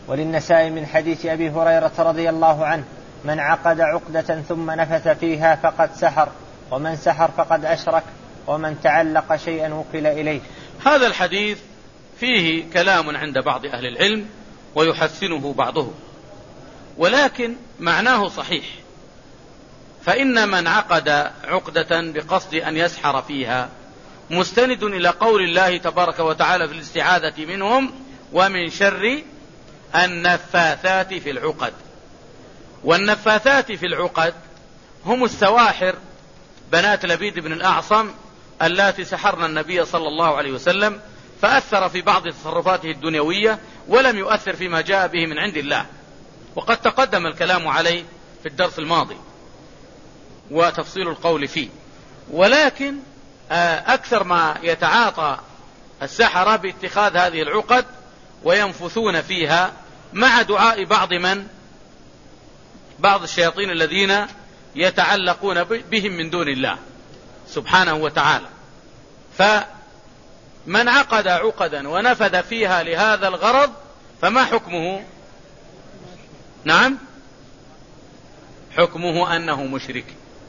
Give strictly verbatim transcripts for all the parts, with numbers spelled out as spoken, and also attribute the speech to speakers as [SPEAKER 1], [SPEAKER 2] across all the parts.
[SPEAKER 1] وللنسائي من حديث أبي هريرة رضي الله عنه: من عقد عقدة ثم نفث فيها فقد سحر، ومن سحر فقد أشرك، ومن تعلق شيئا وكل إليه.
[SPEAKER 2] هذا الحديث فيه كلام عند بعض أهل العلم ويحسنه بعضهم، ولكن معناه صحيح. فإن من عقد عقدة بقصد أن يسحر فيها مستند إلى قول الله تبارك وتعالى في الاستعاذة منهم: ومن شر النفاثات في العقد. والنفاثات في العقد هم السواحر بنات لبيد بن الأعصم اللاتي سحرن النبي صلى الله عليه وسلم، فأثر في بعض تصرفاته الدنيوية ولم يؤثر فيما جاء به من عند الله، وقد تقدم الكلام عليه في الدرس الماضي وتفصيل القول فيه. ولكن أكثر ما يتعاطى السحرة باتخاذ هذه العقد وينفثون فيها مع دعاء بعض من بعض الشياطين الذين يتعلقون بهم من دون الله سبحانه وتعالى. فمن عقد عقدا ونفذ فيها لهذا الغرض فما حكمه؟ نعم، حكمه أنه مشرك،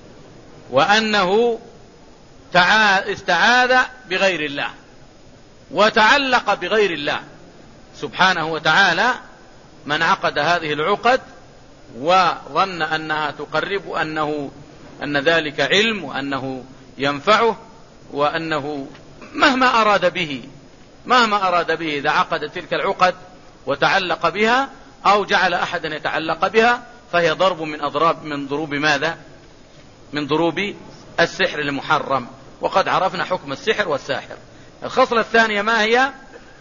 [SPEAKER 2] وأنه استعاذ بغير الله وتعلق بغير الله سبحانه وتعالى. من عقد هذه العقد وظن أنها تقرب، أنه أن ذلك علم، وأنه ينفعه، وأنه مهما أراد به مهما أراد به إذا عقد تلك العقد وتعلق بها أو جعل أحدا يتعلق بها، فهي ضرب من أضراب من ضروب ماذا؟ من ضروب السحر المحرم. وقد عرفنا حكم السحر والساحر. الخصلة الثانية ما هي؟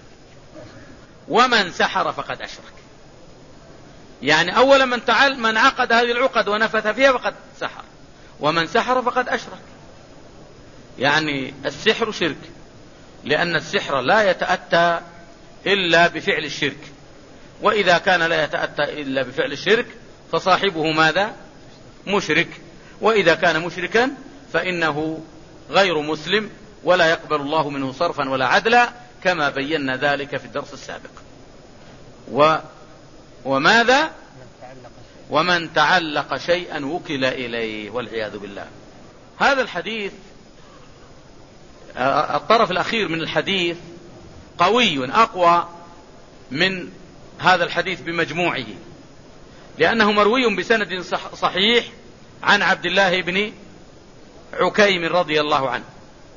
[SPEAKER 2] ومن سحر فقد أشرك. يعني أولا من تعال من عقد هذه العقد ونفث فيها فقد سحر، ومن سحر فقد أشرك. يعني السحر شرك، لأن السحر لا يتأتى إلا بفعل الشرك، وإذا كان لا يتأتى إلا بفعل الشرك فصاحبه ماذا؟ مشرك. وإذا كان مشركا فإنه غير مسلم، ولا يقبل الله منه صرفا ولا عدلا، كما بينا ذلك في الدرس السابق. و وماذا؟ ومن تعلق شيئا وكل إليه، والعياذ بالله. هذا الحديث الطرف الأخير من الحديث قوي أقوى من هذا الحديث بمجموعه، لأنه مروي بسند صحيح عن عبد الله بن عكيم رضي الله عنه: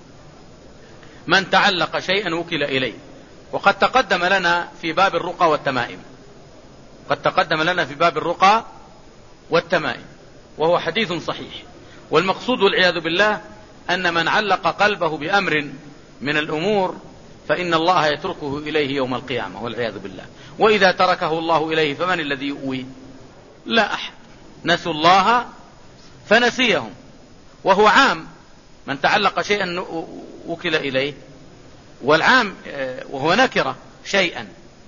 [SPEAKER 2] من تعلق شيئا وكل إليه. وقد تقدم لنا في باب الرقى والتمائم قد تقدم لنا في باب الرقى والتمائم وهو حديث صحيح. والمقصود والعياذ بالله أن من علق قلبه بأمر من الأمور فإن الله يتركه إليه يوم القيامة، والعياذ بالله. وإذا تركه الله إليه فمن الذي يؤوي؟ لا أحد. نسوا الله فنسيهم، وهو عام. من تعلق شيئا وكل إليه، والعام وهو نكرة شيئا،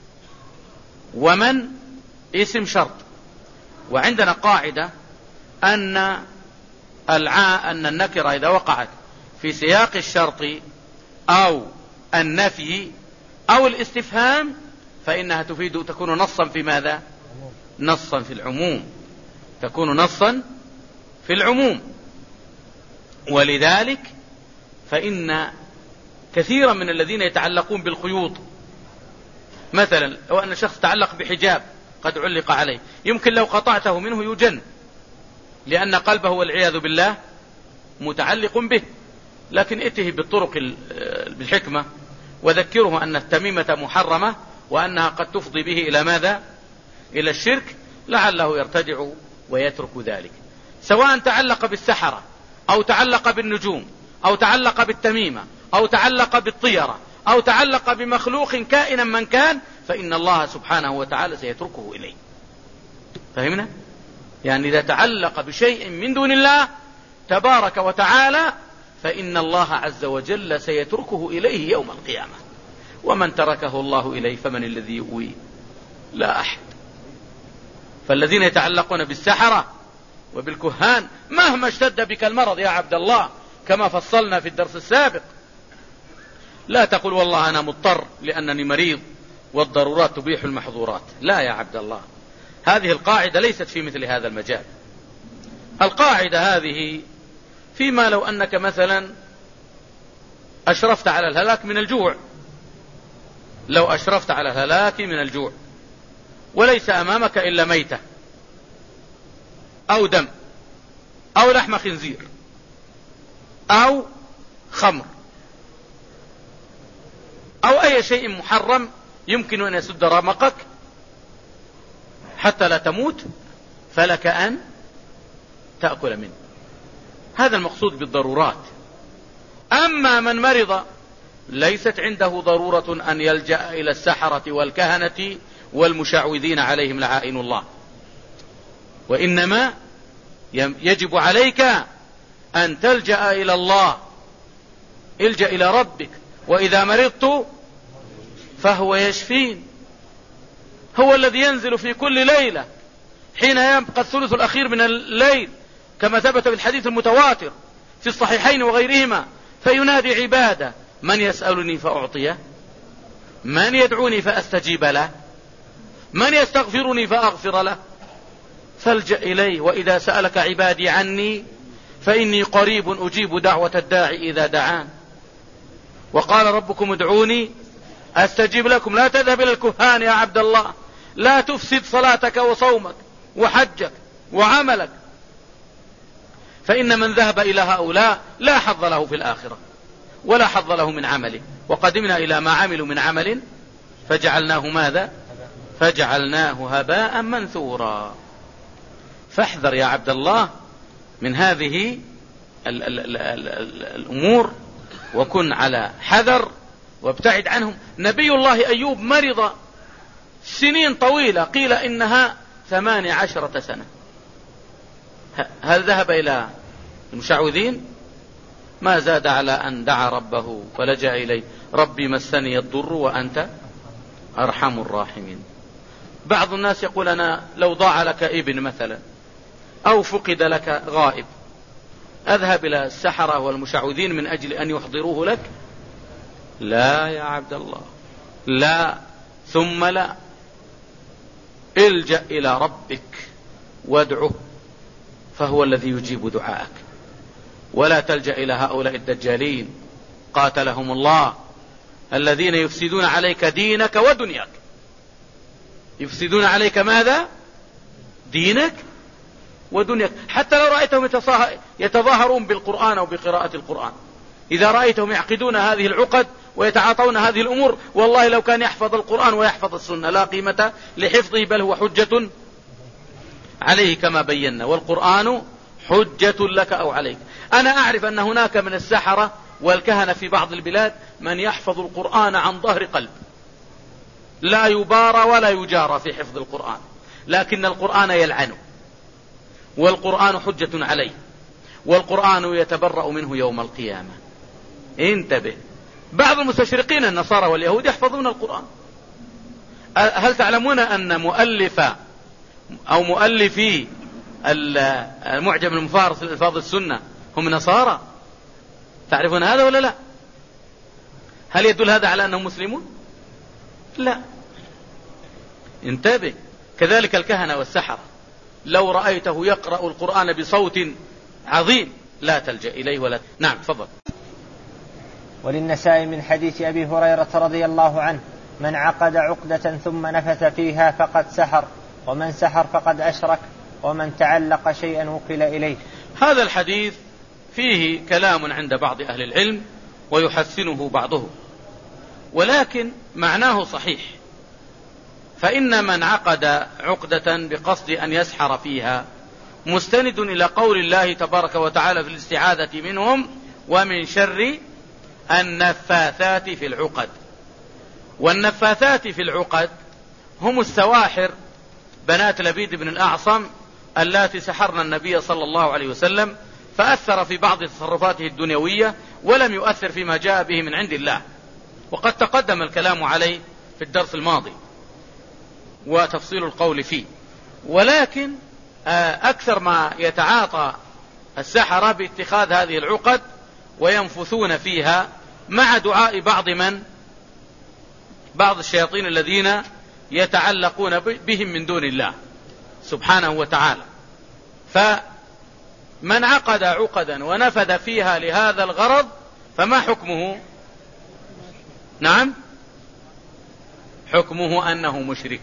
[SPEAKER 2] ومن اسم شرط. وعندنا قاعدة أن الع... أن النكرة إذا وقعت في سياق الشرط أو النفي أو الاستفهام فإنها تفيد تكون نصا في ماذا؟ نصا في العموم، تكون نصا في العموم. ولذلك فإن كثيرا من الذين يتعلقون بالخيوط، مثلا لو أن شخص تعلق بحجاب قد علق عليه، يمكن لو قطعته منه يجن، لأن قلبه والعياذ بالله متعلق به. لكن ائته بالطرق بالحكمة وذكره أن التميمة محرمة وأنها قد تفضي به إلى ماذا؟ إلى الشرك، لعله يرتدع ويترك ذلك. سواء تعلق بالسحرة أو تعلق بالنجوم أو تعلق بالتميمة أو تعلق بالطيرة أو تعلق بمخلوق كائنا من كان، فإن الله سبحانه وتعالى سيتركه إليه. فهمنا؟ يعني إذا تعلق بشيء من دون الله تبارك وتعالى فإن الله عز وجل سيتركه إليه يوم القيامة. ومن تركه الله إليه فمن الذي يؤوي؟ لا أحد. فالذين يتعلقون بالسحرة وبالكهان مهما اشتد بك المرض يا عبد الله كما فصلنا في الدرس السابق، لا تقل والله أنا مضطر لأنني مريض والضرورات تبيح المحظورات. لا يا عبد الله، هذه القاعدة ليست في مثل هذا المجال. القاعدة هذه فيما لو أنك مثلا أشرفت على الهلاك من الجوع، لو أشرفت على الهلاك من الجوع وليس أمامك إلا ميتة أو دم أو لحم خنزير أو خمر أو أي شيء محرم يمكن أن يسد رمقك حتى لا تموت، فلك أن تأكل منه. هذا المقصود بالضرورات. أما من مرض ليست عنده ضرورة أن يلجأ إلى السحرة والكهنة والمشعوذين عليهم لعائن الله، وإنما يجب عليك أن تلجأ إلى الله. الجأ إلى ربك، وإذا مرضت فهو يشفين. هو الذي ينزل في كل ليلة حين يبقى الثلث الأخير من الليل كما ثبت بالحديث المتواتر في الصحيحين وغيرهما، فينادي عباده: من يسألني فأعطيه، من يدعوني فأستجيب له، من يستغفرني فأغفر له. فالجأ إليه. وإذا سألك عبادي عني فإني قريب أجيب دعوة الداعي إذا دعان. وقال ربكم ادعوني أستجيب لكم. لا تذهب إلى الكهان يا عبد الله، لا تفسد صلاتك وصومك وحجك وعملك، فإن من ذهب إلى هؤلاء لا حظ له في الآخرة ولا حظ له من عمله. وقدمنا إلى ما عملوا من عمل فجعلناه ماذا؟ فجعلناه هباء منثورا. فاحذر يا عبد الله من هذه ال ال ال ال ال الأمور، وكن على حذر وابتعد عنهم. نبي الله أيوب مرض سنين طويلة، قيل إنها ثمان عشرة سنة. هل ذهب إلى المشعوذين؟ ما زاد على أن دعا ربه فلجأ إليه: ربي مسني الضر وأنت أرحم الراحمين. بعض الناس يقول: أنا لو ضاع لك ابن مثلا أو فقد لك غائب، أذهب إلى السحرة والمشعوذين من أجل أن يحضروه لك؟ لا يا عبد الله، لا ثم لا. الجأ إلى ربك وادعه، فهو الذي يجيب دعاءك. ولا تلجأ إلى هؤلاء الدجالين قاتلهم الله، الذين يفسدون عليك دينك ودنياك. يفسدون عليك ماذا؟ دينك ودنياك. حتى لو رأيتهم يتظاهرون بالقرآن أو بقراءة القرآن، إذا رأيتهم يعقدون هذه العقد ويتعاطون هذه الأمور، والله لو كان يحفظ القرآن ويحفظ السنة لا قيمة لحفظه، بل هو حجة عليه كما بينا. والقرآن حجة لك أو عليك. أنا أعرف أن هناك من السحرة والكهنة في بعض البلاد من يحفظ القرآن عن ظهر قلب، لا يبارى ولا يجارى في حفظ القرآن، لكن القرآن يلعنه، والقرآن حجة عليه، والقرآن يتبرأ منه يوم القيامة. انتبه. بعض المستشرقين النصارى واليهود يحفظون القرآن. هل تعلمون أن مؤلف أو مؤلفي المعجم المفارس لألفاظ السنة هم نصارى؟ تعرفون هذا ولا لا؟ هل يدل هذا على أنهم مسلمون؟ لا. انتبه. كذلك الكهنة والسحرة، لو رأيته يقرأ القرآن بصوت عظيم لا تلجأ إليه ولا. نعم تفضل.
[SPEAKER 1] وللنسائي من حديث أبي هريرة رضي الله عنه: من عقد عقدة ثم نفث فيها فقد سحر، ومن سحر فقد أشرك، ومن تعلق شيئا وكل إليه.
[SPEAKER 2] هذا الحديث فيه كلام عند بعض أهل العلم ويحسنه بعضهم، ولكن معناه صحيح. فإن من عقد عقدة بقصد أن يسحر فيها مستند إلى قول الله تبارك وتعالى في الاستعاذة منهم: ومن شر النفاثات في العقد. والنفاثات في العقد هم السواحر بنات لبيد بن الأعصم اللاتي سحرن النبي صلى الله عليه وسلم، فأثر في بعض تصرفاته الدنيوية ولم يؤثر فيما جاء به من عند الله، وقد تقدم الكلام عليه في الدرس الماضي وتفصيل القول فيه. ولكن أكثر ما يتعاطى السحرة باتخاذ هذه العقد وينفثون فيها مع دعاء بعض من بعض الشياطين الذين يتعلقون بهم من دون الله سبحانه وتعالى. فمن عقد عقدا ونفذ فيها لهذا الغرض فما حكمه؟ نعم، حكمه أنه مشرك،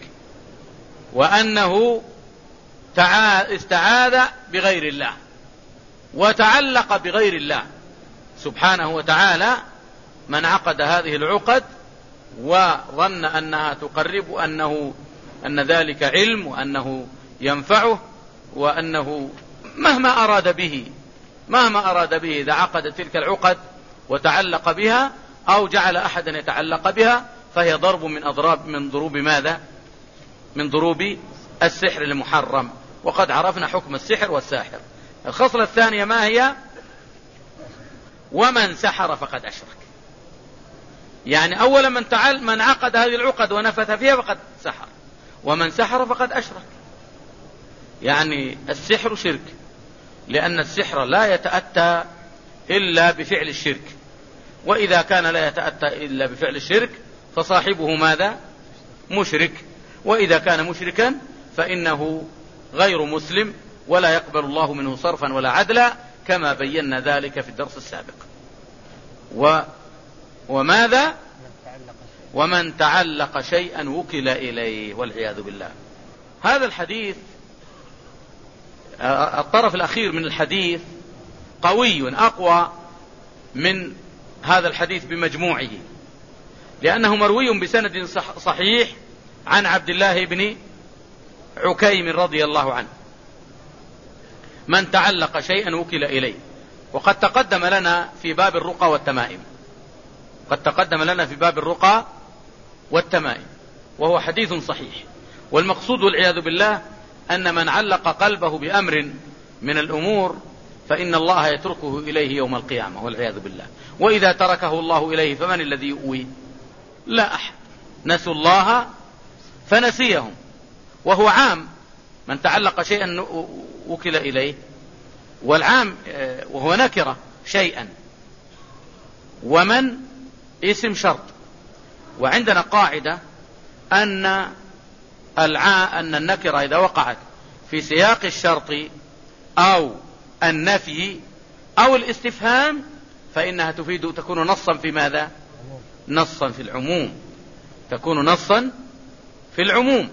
[SPEAKER 2] وأنه استعاذ بغير الله وتعلق بغير الله سبحانه وتعالى. من عقد هذه العقد وظن أنها تقرب، أنه أن ذلك علم، وأنه ينفعه، وأنه مهما أراد به مهما أراد به إذا عقد تلك العقد وتعلق بها أو جعل أحدا يتعلق بها فهي ضرب من أضراب من ضروب ماذا؟ من ضروب السحر المحرم. وقد عرفنا حكم السحر والساحر. الخصلة الثانية ما هي؟ ومن سحر فقد أشرك. يعني أولا من تعال من عقد هذه العقد ونفث فيها فقد سحر، ومن سحر فقد أشرك. يعني السحر شرك، لأن السحر لا يتأتى إلا بفعل الشرك، وإذا كان لا يتأتى إلا بفعل الشرك فصاحبه ماذا؟ مشرك. وإذا كان مشركا فإنه غير مسلم ولا يقبل الله منه صرفا ولا عدلا، كما بينا ذلك في الدرس السابق. و وماذا؟ ومن تعلق شيئا وكل إليه، والعياذ بالله. هذا الحديث الطرف الأخير من الحديث قوي أقوى من هذا الحديث بمجموعه، لأنه مروي بسند صحيح عن عبد الله بن عكيم رضي الله عنه: من تعلق شيئا وكل إليه. وقد تقدم لنا في باب الرقى والتمائم قد تقدم لنا في باب الرقى والتمائم وهو حديث صحيح. والمقصود والعياذ بالله أن من علق قلبه بأمر من الأمور فإن الله يتركه إليه يوم القيامة، والعياذ بالله. وإذا تركه الله إليه فمن الذي يؤوي؟ لا أحد. نسوا الله فنسيهم، وهو عام. من تعلق شيئا وكل إليه، والعام وهو نكرة شيئا، ومن اسم شرط. وعندنا قاعدة أن الع... أن النكرة إذا وقعت في سياق الشرط أو النفي أو الاستفهام فإنها تفيد تكون نصا في ماذا؟ نصا في العموم، تكون نصا في العموم.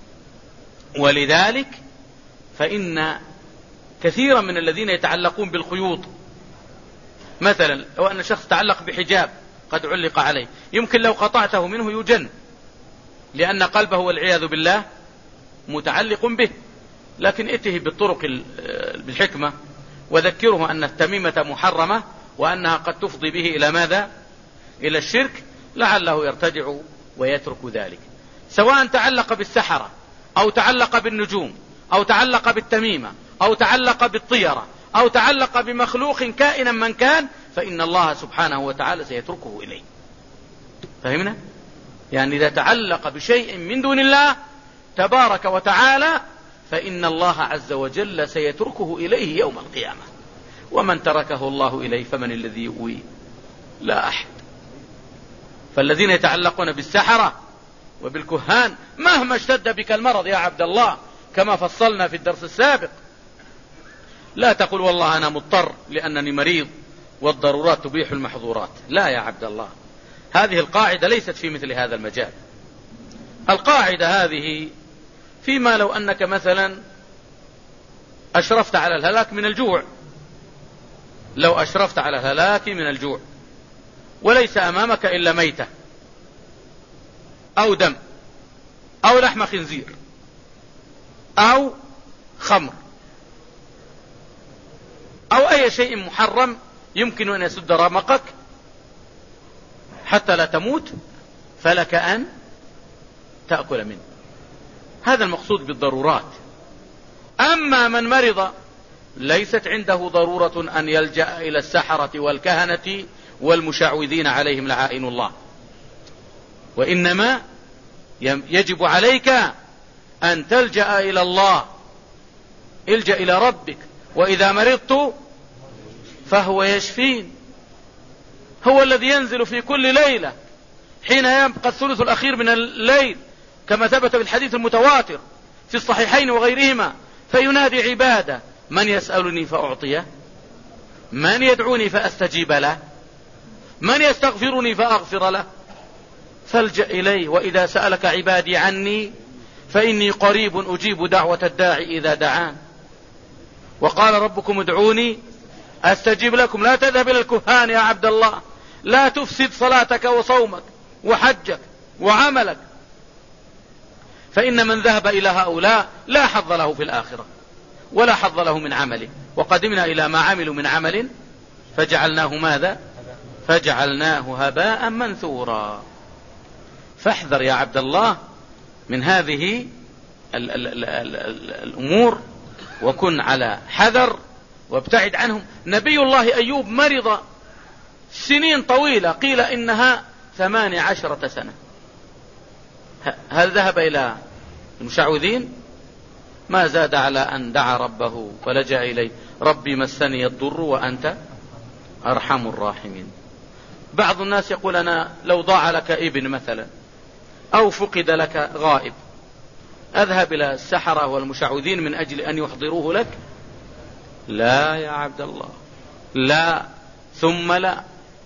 [SPEAKER 2] ولذلك فإن كثيرا من الذين يتعلقون بالخيوط، مثلا لو أن شخص تعلق بحجاب قد علق عليه، يمكن لو قطعته منه يجن، لأن قلبه والعياذ بالله متعلق به. لكن ائته بالطرق بالحكمة وذكره أن التميمة محرمة وأنها قد تفضي به إلى ماذا؟ إلى الشرك، لعله يرتدع ويترك ذلك. سواء تعلق بالسحرة أو تعلق بالنجوم أو تعلق بالتميمة أو تعلق بالطيرة أو تعلق بمخلوق كائنا من كان، فإن الله سبحانه وتعالى سيتركه إليه. فهمنا؟ يعني إذا تعلق بشيء من دون الله تبارك وتعالى فإن الله عز وجل سيتركه إليه يوم القيامة. ومن تركه الله إليه فمن الذي يؤوي؟ لا أحد. فالذين يتعلقون بالسحرة وبالكهان مهما اشتد بك المرض يا عبد الله، كما فصلنا في الدرس السابق، لا تقل والله أنا مضطر لأنني مريض والضرورات تبيح المحظورات. لا يا عبد الله، هذه القاعدة ليست في مثل هذا المجال. القاعدة هذه فيما لو أنك مثلا أشرفت على الهلاك من الجوع، لو أشرفت على الهلاك من الجوع وليس أمامك إلا ميتة أو دم أو لحم خنزير أو خمر أو أي شيء محرم يمكن أن يسد رمقك حتى لا تموت، فلك أن تأكل منه. هذا المقصود بالضرورات. أما من مرض ليست عنده ضرورة أن يلجأ إلى السحرة والكهنة والمشعوذين عليهم لعائن الله، وإنما يجب عليك أن تلجأ إلى الله. الجأ إلى ربك، وإذا مرضت فهو يشفين. هو الذي ينزل في كل ليلة حين يبقى الثلث الأخير من الليل كما ثبت بالحديث المتواتر في الصحيحين وغيرهما، فينادي عباده: من يسألني فأعطيه، من يدعوني فأستجيب له، من يستغفرني فأغفر له، فالجأ إليه. وإذا سألك عبادي عني فإني قريب أجيب دعوة الداعي إذا دعان. وقال ربكم ادعوني أستجيب لكم. لا تذهب إلى الكهان يا عبد الله، لا تفسد صلاتك وصومك وحجك وعملك، فإن من ذهب إلى هؤلاء لا حظ له في الآخرة ولا حظ له من عمله. وقدمنا إلى ما عملوا من عمل فجعلناه ماذا؟ فجعلناه هباء منثورا. فاحذر يا عبد الله من هذه ال ال ال ال ال الأمور، وكن على حذر وابتعد عنهم. نبي الله أيوب مرض سنين طويلة، قيل إنها ثمانية عشرة سنة. هل ذهب إلى المشعوذين؟ ما زاد على أن دعا ربه ولجأ إليه: ربي مسني الضر وأنت أرحم الراحمين. بعض الناس يقول: أنا لو ضاع لك ابن مثلا أو فقد لك غائب، أذهب إلى السحرة والمشعوذين من أجل أن يحضروه لك؟ لا يا عبد الله، لا ثم لا.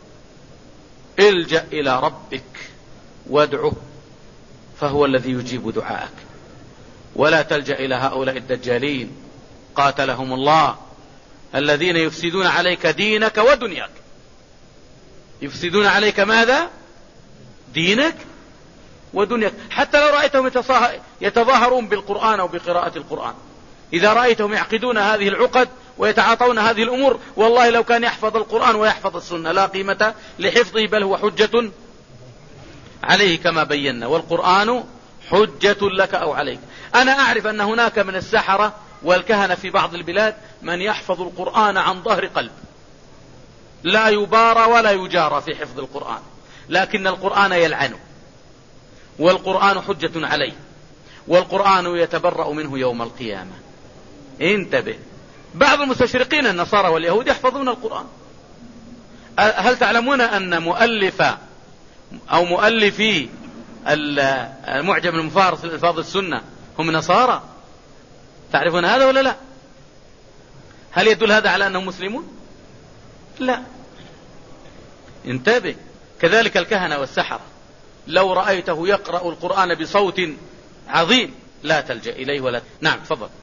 [SPEAKER 2] الجأ إلى ربك وادعه، فهو الذي يجيب دعاءك. ولا تلجأ إلى هؤلاء الدجالين قاتلهم الله، الذين يفسدون عليك دينك ودنياك. يفسدون عليك ماذا؟ دينك ودنياك. حتى لو رأيتهم يتظاهرون بالقرآن أو بقراءة القرآن، إذا رأيتهم يعقدون هذه العقد ويتعاطون هذه الأمور، والله لو كان يحفظ القرآن ويحفظ السنة لا قيمة لحفظه، بل هو حجة عليه كما بينا. والقرآن حجة لك أو عليك. أنا أعرف أن هناك من السحرة والكهنة في بعض البلاد من يحفظ القرآن عن ظهر قلب، لا يبارى ولا يجارى في حفظ القرآن، لكن القرآن يلعنه، والقرآن حجة عليه، والقرآن يتبرأ منه يوم القيامة. انتبه. بعض المستشرقين النصارى واليهود يحفظون القرآن. هل تعلمون أن مؤلف أو مؤلفي المعجم المفارس لألفاظ السنة هم نصارى؟ تعرفون هذا ولا لا؟ هل يدل هذا على أنهم مسلمون؟ لا. انتبه. كذلك الكهنة والسحرة، لو رأيته يقرأ القرآن بصوت عظيم لا تلجأ إليه ولا. نعم تفضل.